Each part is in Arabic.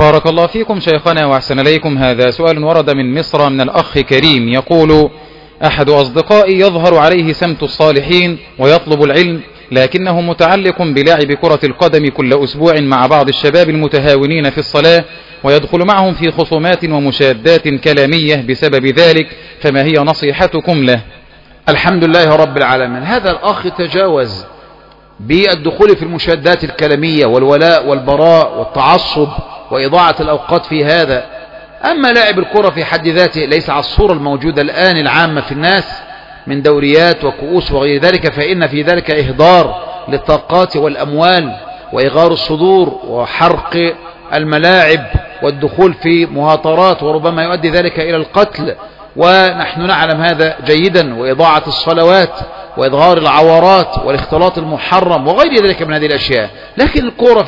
بارك الله فيكم شيخنا وأحسن إليكم. هذا سؤال ورد من مصر من الأخ كريم يقول: أحد أصدقائي يظهر عليه سمت الصالحين ويطلب العلم، لكنه متعلق بلعب كرة القدم كل أسبوع مع بعض الشباب المتهاونين في الصلاة، ويدخل معهم في خصومات ومشادات كلامية بسبب ذلك، فما هي نصيحتكم له؟ الحمد لله رب العالمين. هذا الأخ تجاوز بالدخول في المشادات الكلامية والولاء والبراء والتعصب وإضاعة الأوقات في هذا. أما لاعب الكرة في حد ذاته ليس على الصورة الموجودة الآن العامة في الناس من دوريات وكؤوس وغير ذلك، فإن في ذلك إهدار للطاقات والأموال وإغار الصدور وحرق الملاعب والدخول في مهاترات، وربما يؤدي ذلك إلى القتل، ونحن نعلم هذا جيدا، وإضاعة الصلوات وإظهار العورات والاختلاط المحرم وغير ذلك من هذه الأشياء. لكن الكرة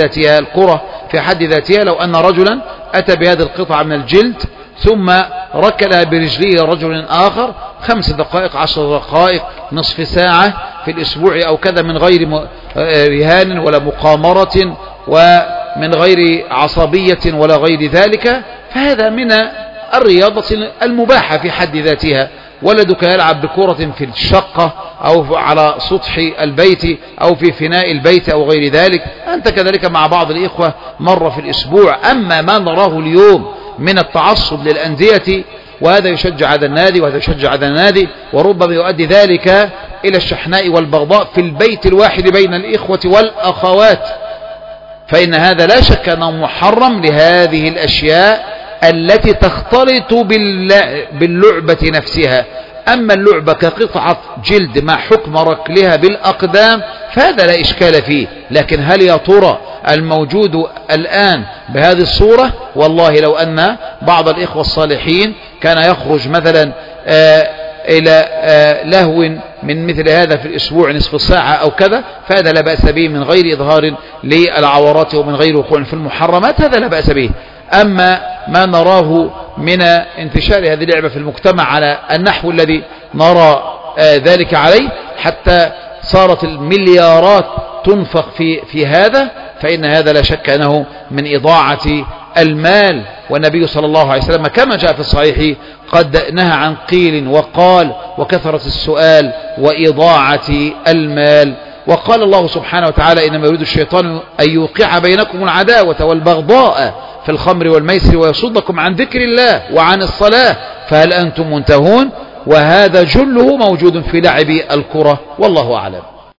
في حد ذاتها لو أن رجلا أتى بهذه القطعة من الجلد ثم ركلها برجليه رجل آخر 5 دقائق 10 دقائق نصف ساعة في الأسبوع أو كذا من غير رهان ولا مقامرة ومن غير عصبية ولا غير ذلك، فهذا من الرياضة المباحة في حد ذاتها. ولدك يلعب بكرة في الشقة أو على سطح البيت أو في فناء البيت أو غير ذلك، أنت كذلك مع بعض الإخوة مرة في الأسبوع. أما ما نراه اليوم من التعصب للأندية، وهذا يشجع هذا النادي وهذا يشجع هذا النادي، وربما يؤدي ذلك إلى الشحناء والبغضاء في البيت الواحد بين الإخوة والأخوات، فإن هذا لا شك أنه محرم لهذه الأشياء التي تختلط باللعبة نفسها. أما اللعبة كقطعة جلد مع حكم ركلها بالأقدام فهذا لا إشكال فيه. لكن هل يا ترى الموجود الآن بهذه الصورة؟ والله لو أن بعض الإخوة الصالحين كان يخرج مثلا إلى لهو من مثل هذا في الأسبوع نصف ساعة أو كذا، فهذا لا بأس به من غير إظهار للعورات ومن غير وقوع في المحرمات، هذا لا بأس به. أما ما نراه من انتشار هذه اللعبة في المجتمع على النحو الذي نرى ذلك عليه، حتى صارت المليارات تنفق في هذا، فإن هذا لا شك أنه من إضاعة المال. والنبي صلى الله عليه وسلم كما جاء في الصحيح قد نهى عن قيل وقال وكثرة السؤال وإضاعة المال. وقال الله سبحانه وتعالى: إنما يريد الشيطان أن يوقع بينكم العداوة والبغضاء في الخمر والميسر ويصدكم عن ذكر الله وعن الصلاة فهل أنتم منتهون؟ وهذا جله موجود في لعب الكرة، والله أعلم.